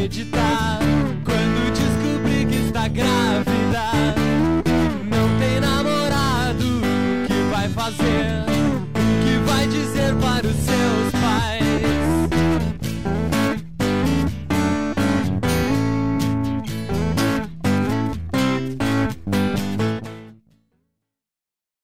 acreditar quando descobrir que está grávida. Não tem namorado, o que vai fazer?